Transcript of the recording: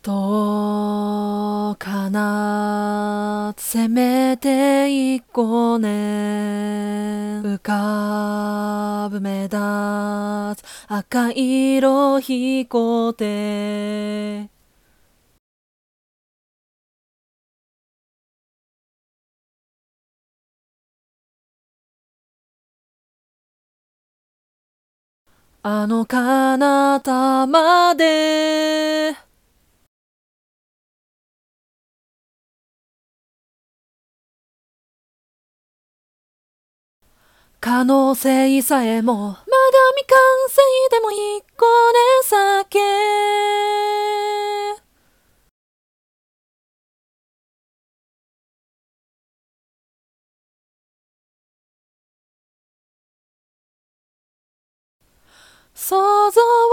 どうかなせめて一個ね浮かぶ目立つ赤色光ってあの彼方まで可能性さえもまだ未完成でも一個で酒想像